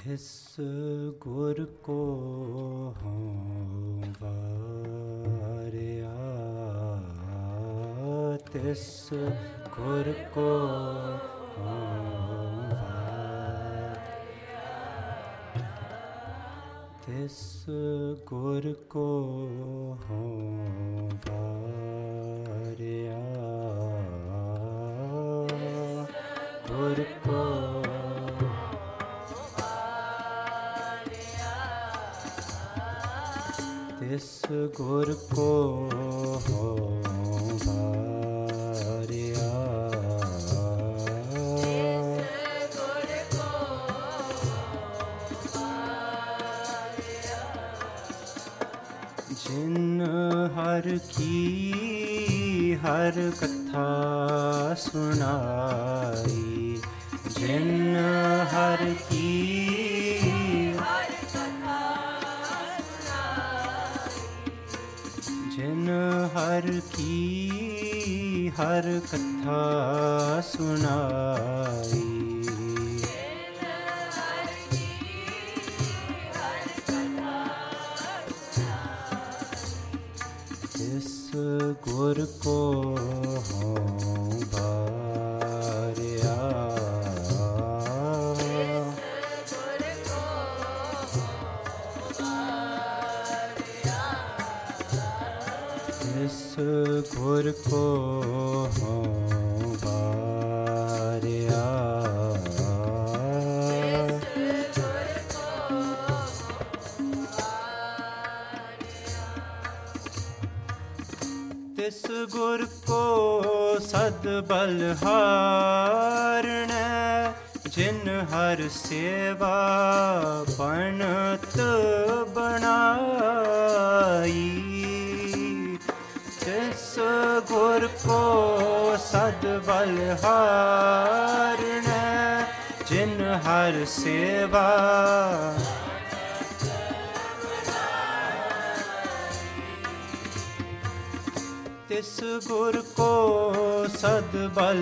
ਇਸ ਗੁਰ ਕੋ ਹਉ ਵਾਰਿਆ, ਤਿਸ ਗੁਰ ਕੋ ਹਉ ਵਾਰਿਆ, ਤਿਸ ਗੁਰ ਕੋ ਹਉ ਵਾਰਿਆ, ਗੁਰ ਕੋ ਤਿਸ ਗੁਰ ਕੋ ਹਉ ਵਾਰਿਆ, ਜਿਨ ਹਰ ਕੀ ਹਰ ਕਥਾ ਸੁਣਾਈ, ਜਿਨ ਹਰ ਕੀ ਜਿਨ ਹਰ ਕੀ ਹਰ ਕਥਾ ਸੁਣਾਈ, ਤਿਸ ਗੁਰ ਕੋ ਹਉ ਵਾਰਿਆ, ਤਿਸ ਗੁਰ ਕੋ ਹਉ ਵਾਰਿਆ, ਤਿਸ ਗੁਰ ਕੋ ਸਦ ਬਲਹਾਰਣੈ, ਜਿਨ ਹਰ ਸੇਵਾ ਬਣਤ ਬਣਾਈ, ਤਿਸ ਗੁਰ ਕੋ ਸਦ ਬਲਹਾਰਣੈ, ਜਿਨ ਹਰ ਸੇਵਾ ਤਿਸ ਗੁਰ ਕੋ ਸਦ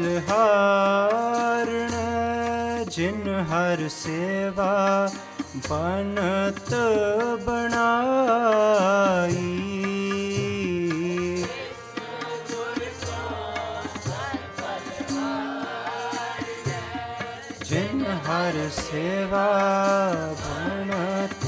ਬਲਹਾਰਣੈ, ਜਿਨ ਹਰ ਸੇਵਾ ਬਣਤ ਬਣਾਈ, ਜਿਨ ਹਰ ਸੇਵਾ ਬਣਤ,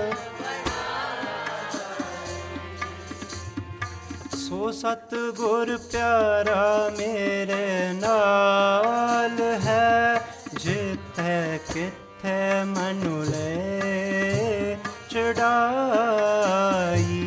ਸੋ ਸਤਿਗੁਰ ਪਿਆਰਾ ਮੇਰੇ ਨਾਲ ਹੈ, ਜਿੱਥੈ ਕਿਥੈ ਮਨੁ ਲੈ ਚੜਾਈ,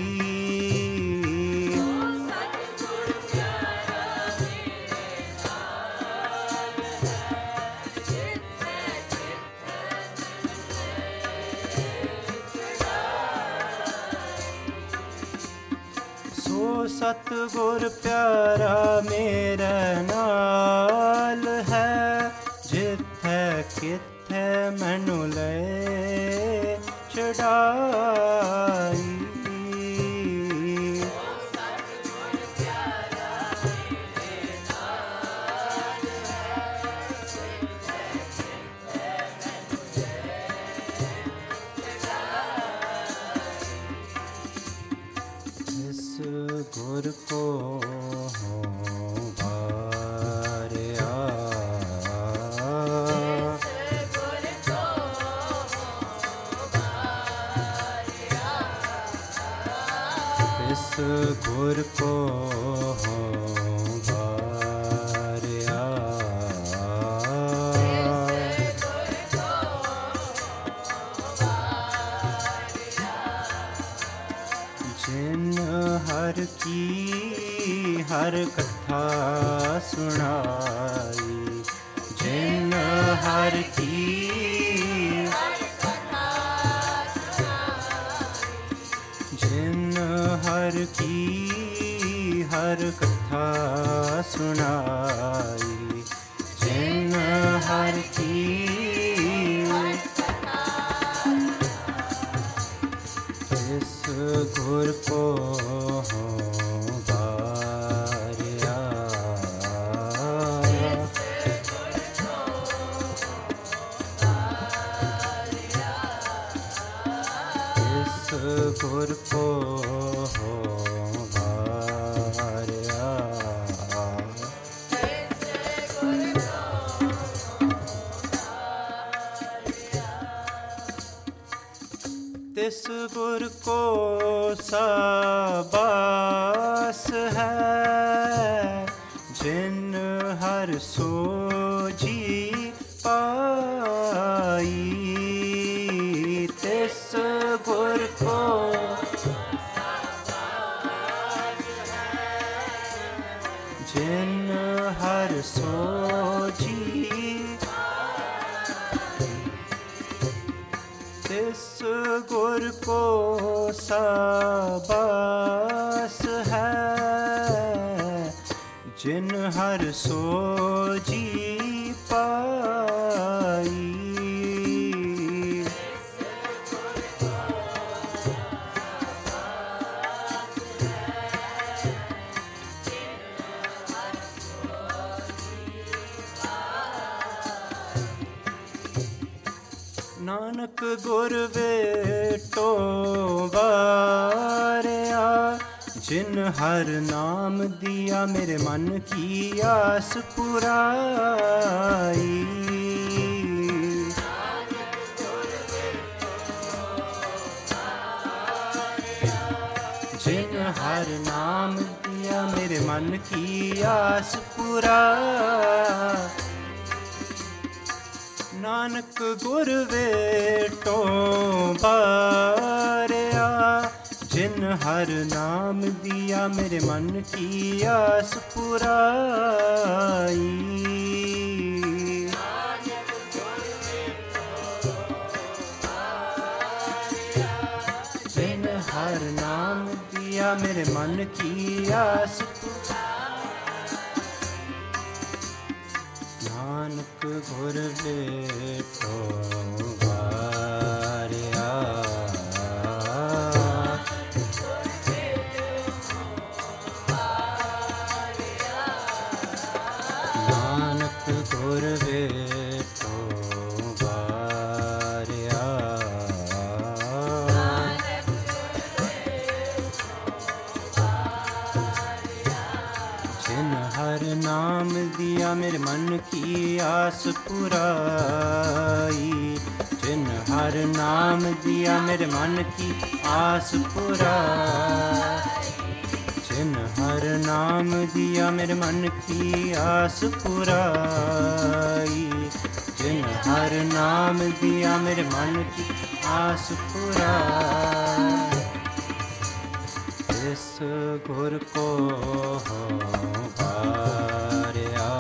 ਸੋ ਸਤਿਗੁਰ ਪਿਆਰਾ ਮੇਰੇ ਨਾਲ ਹੈ, ਜਿੱਥੈ ਕਿਥੈ ਮੈਨੂੰ ਲੈ ਚੜਾਈ, ਗੁਰ ਕੋ ਹਉ ਵਾਰਿਆ, ਤਿਸ ਗੁਰ ਕੋ ਹਉ ਵਾਰਿਆ, ਜਿਨ ਹਰ ਕੀ ਹਰ ਕਥਾ ਸੁਣਾਈ, ਜਿਨ ਹਰ ਕੀ ਜਿਨ ਹਰ ਕੀ ਹਰ ਕਥਾ ਸੁਣਾਈ, ਜਿਨ ਹਰ ਕੀ ਤਿਸ ਗੁਰ ਕੋ ਹਉ ਵਾਰਿਆ, गुर को हो वारिया। तिस गुर को साबास है जिन हर सोजी पाई। तिस गुर को जिन हर सोजी, तिस गुर को साबास है जिन हर सोजी पाई। नानक गुर वेटो वारिया जिन हर नाम दिया मेरे मन की आस पुराई। जिन हर नाम दिया मेरे मन की आस पुराई। नानक गुर वेटो वारिया जिन हर नाम दिया मेरे मन की आस पुराई। जिन हर नाम दिया मेरे मन की आस नानक गुर वेटो वारिया। नानक गुर वेटो वारिया। जिन हर नाम दिया मेरे मन की आस पुराई। जिन हर नाम दिया मेरे मन की आस पुराई। जिन हर नाम दिया मेरे मन की आस पुराई। जिन हर नाम दिया मेरे मन की आस पुराई। इस गुर को हो वारिया।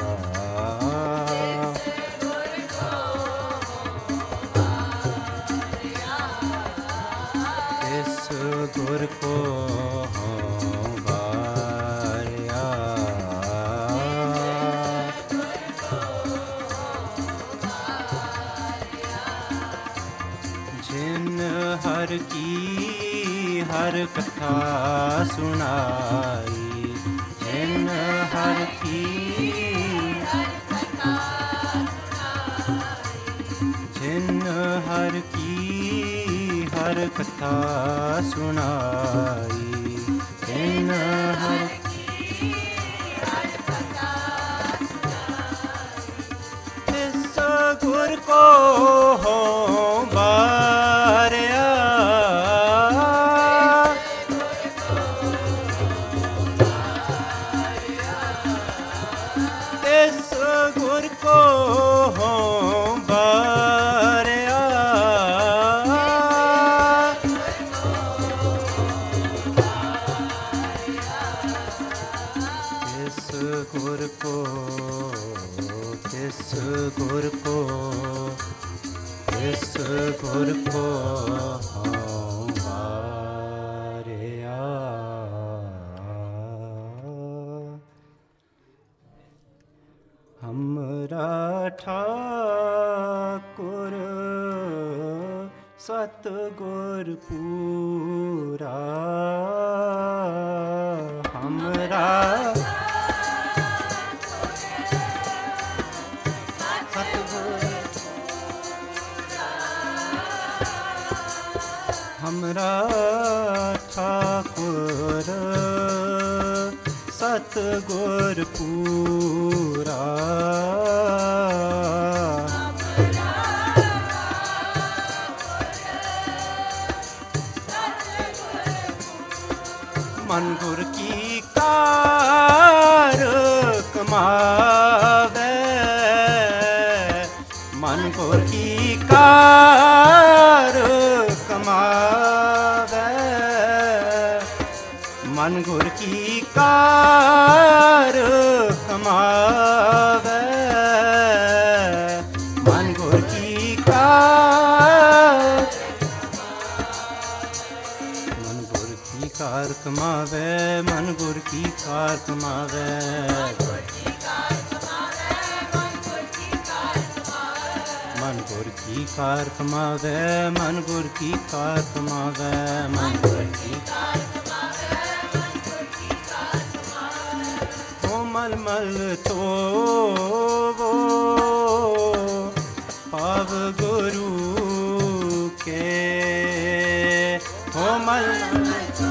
इस गुर को हो वारिया। जिन हर की हर कथा सुनाई। जिन हर की जिन हर की हर कथा सुनाई। जिन हर इस गुर को हो वारिया। इस गुर को हो वारिया। इस गुर को इस गुर को इस गुर को हो वारिया। हमरा ठाकुर सतगुर पूरा। हमरा हमरा ठाकुर सतगुर पूरा मन गुर की कार कमावे मन गुर की कार कमावे मन गुर की कार कमावे मन गुर की कार मन गुर की कार कमावे मन गुर की कार कमावे मन गुर की कार कमावे मन गुर की कार कमावे मन गुर की ओ मलमल तो वो पाव गुरु के ओ मलमल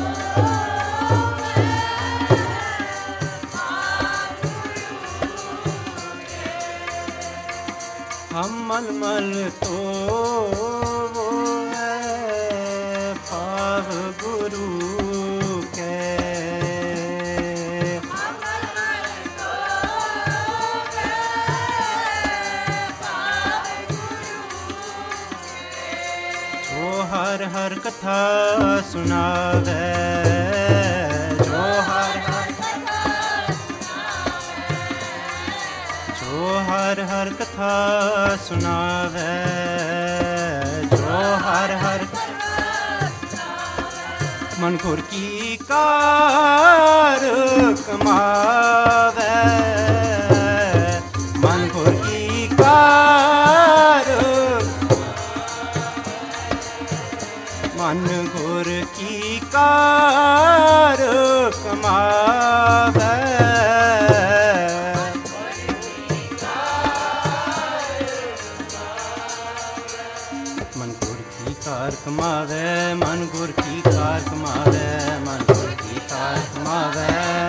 हम मलमल तो वो है पाव गुरु के जो हर हर कथा सुनावे जो हर हर कथा सुनावे जो हर मन गुर की कार कमावे मन गुर की कार मन गुर की कार कमावे कमावे मन गुर की कार कमावे मन गुर की कार कमावे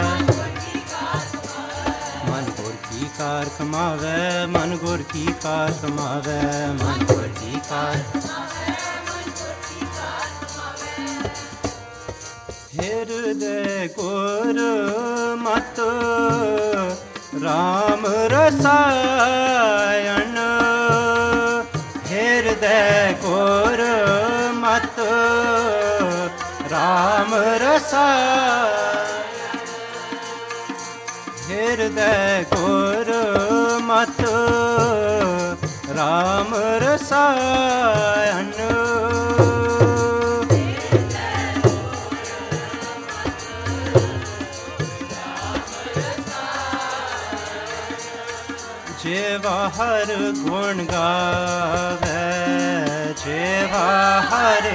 मन गुर की कार कमावे मन गुर की कार कमावे मन गुर की कार हृदय गुर मत राम रसायन हृदय गुर मत राम रसायन हृदय गुर मत राम रसायन जेवा हर गुण गावे जेवा हर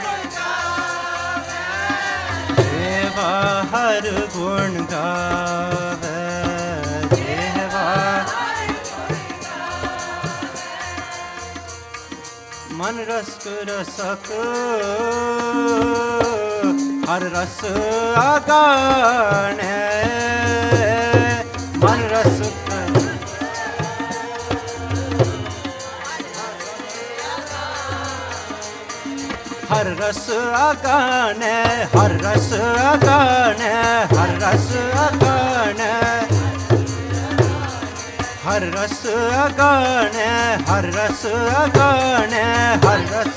गुण गावे जेवा मन रस रसक हर रस आगाने मन रस हर रस आगाने हर रस आगाने हर रस आगाने हर रस आगाने हर रस आगाने हर रस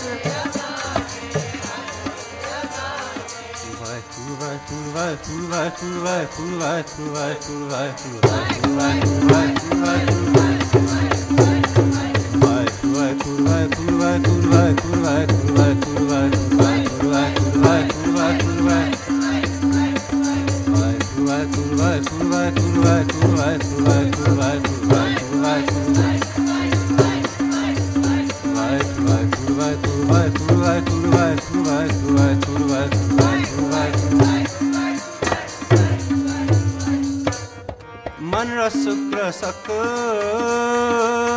मन रस ग्रसक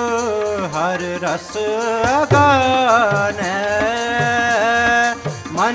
हर रस आगाने मन